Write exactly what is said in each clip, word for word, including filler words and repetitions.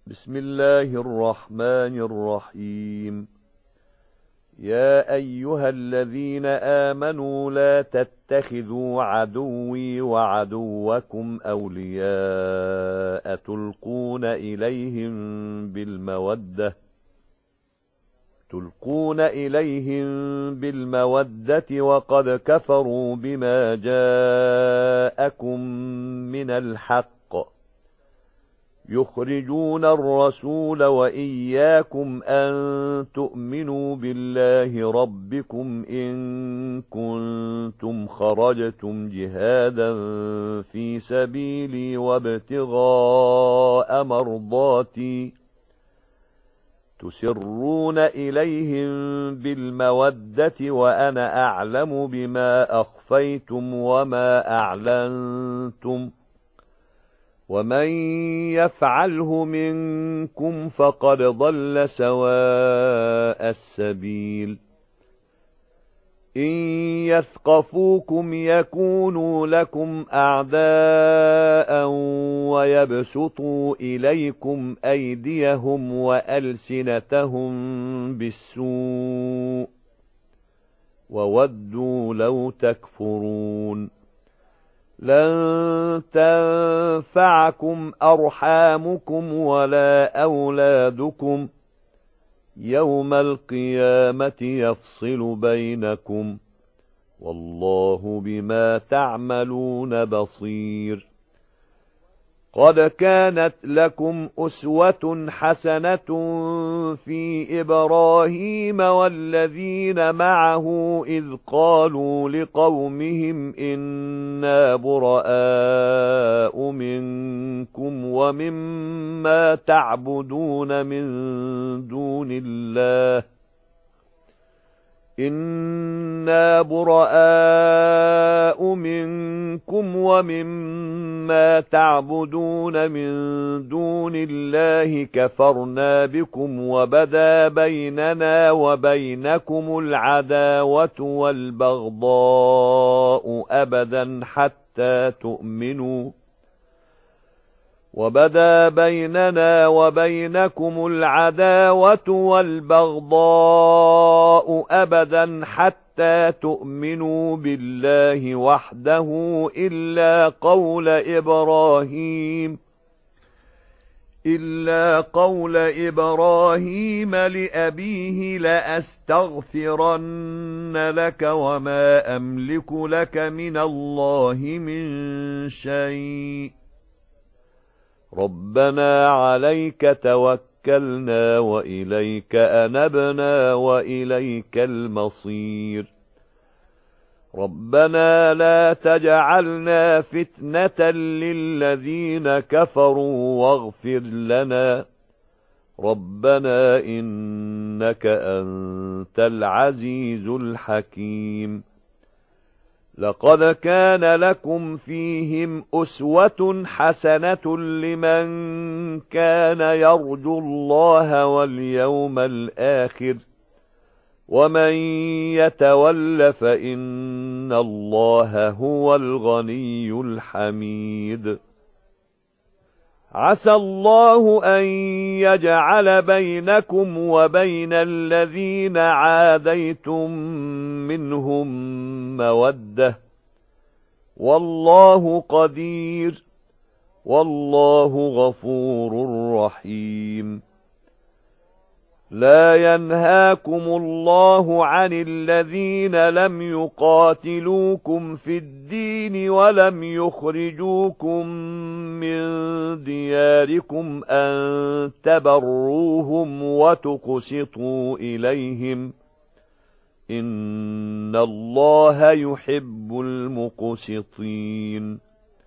بسم الله الرحمن الرحيم. يا أيها الذين آمنوا لا تتخذوا عدوي وعدوكم أولياء تلقون إليهم بالمودة تلقون إليهم بالمودة وقد كفروا بما جاءكم من الحق يخرجون الرسول وإياكم أن تؤمنوا بالله ربكم إن كنتم خرجتم جهادا في سبيلي وابتغاء مرضاتي تسرون إليهم بالمودة وأنا أعلم بما أخفيتم وما أعلنتم ومن يفعله منكم فقد ضل سواء السبيل. إن يثقفوكم يكونوا لكم أعداء ويبسطوا إليكم أيديهم وألسنتهم بالسوء وودوا لو تكفرون. لن تنفعكم أرحامكم ولا أولادكم يوم القيامة يفصل بينكم والله بما تعملون بصير. قد كانت لكم أسوة حسنة في إبراهيم والذين معه إذ قالوا لقومهم إنا براء منكم ومما تعبدون من دون الله إنا براء منكم ومما تعبدون من دون الله كفرنا بكم وبدا بيننا وبينكم العداوة والبغضاء أبدا حتى تؤمنوا وبدا بيننا وبينكم العداوة والبغضاء أبدا حتى تؤمنوا بالله وحده إلا قول إبراهيم إلا قول إبراهيم لأبيه لأستغفرن لك وما أملك لك من الله من شيء ربنا عليك توكلنا وإليك أنبنا وإليك المصير. ربنا لا تجعلنا فتنة للذين كفروا واغفر لنا ربنا إنك أنت العزيز الحكيم. لقد كان لكم فيهم أسوة حسنة لمن كان يرجو الله واليوم الآخر ومن يتول فإن الله هو الغني الحميد. عسى الله أن يجعل بينكم وبين الذين عاديتم منهم مودة والله قدير والله غفور رحيم. لا ينهاكم الله عن الذين لم يقاتلوكم في الدين ولم يخرجوكم من دياركم أن تبروهم وتقسطوا إليهم إن الله يحب المقسطين.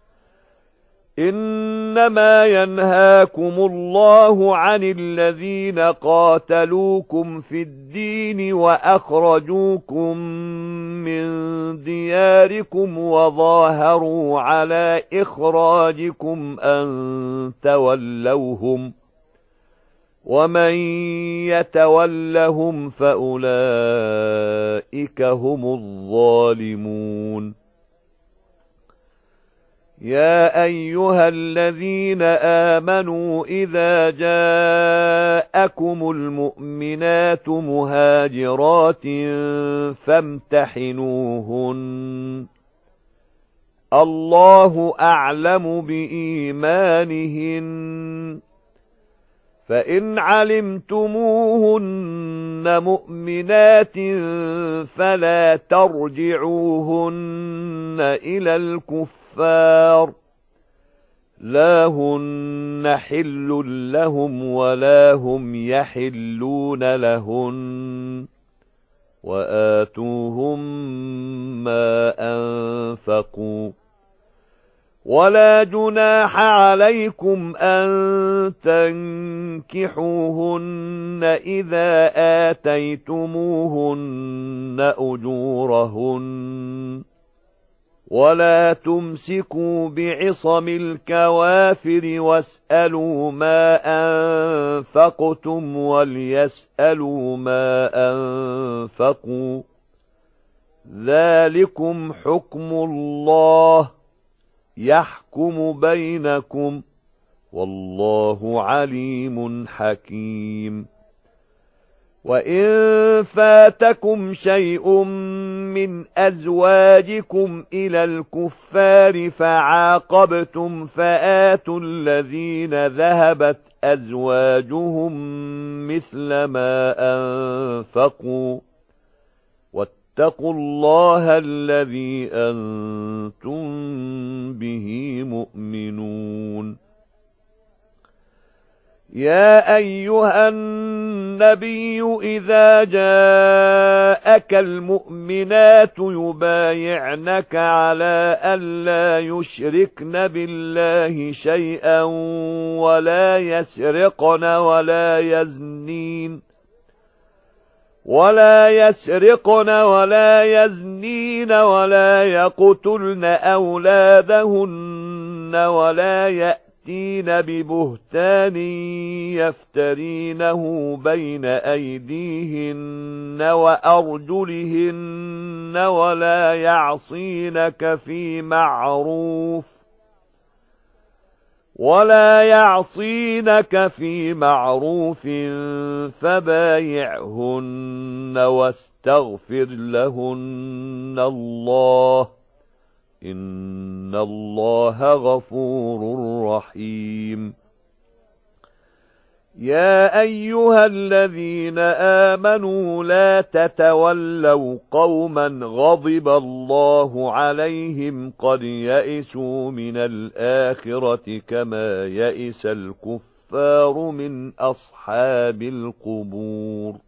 إنما ينهاكم الله عن الذين قاتلوكم في الدين وأخرجوكم من دياركم وظاهروا على إخراجكم أن تولوهم ومن يتولهم فأولئك هم الظالمون. يا أيها الذين آمنوا إذا جاءكم المؤمنات مهاجرات فامتحنوهن الله أعلم بإيمانهن فإن علمتموهن مؤمنات فلا ترجعوهن إلى الكفار لا هن حل لهم ولا هم يحلون لهن وآتوهم ما أنفقوا ولا جناح عليكم أن تنكحوهن إذا آتيتموهن أجورهن ولا تمسكوا بعصم الكوافر واسألوا ما أنفقتم وليسألوا ما أنفقوا ذلكم حكم الله يحكم بينكم والله عليم حكيم وإن فاتكم شيء من أزواجكم إلى الكفار فعاقبتم فآتوا الذين ذهبت أزواجهم مثل ما أنفقوا واتقوا الله الذي أنتم به مؤمنون يا أيها النبي إذا جاءك المؤمنات يبايعنك على ألا يشركن بالله شيئا ولا يسرقن ولا يزنين ولا يسرقن ولا يزنين ولا يقتلن أولادهن ولا يأتين ببهتان يفترينه بين أيديهن وأرجلهن ولا يعصينك في معروف ولا يعصينك في معروف فبايعهن واستغفر لهن الله إن الله غفور رحيم يا أيها الذين آمنوا لا تتولوا قوما غضب الله عليهم قد يئسوا من الآخرة كما يئس الكفار من أصحاب القبور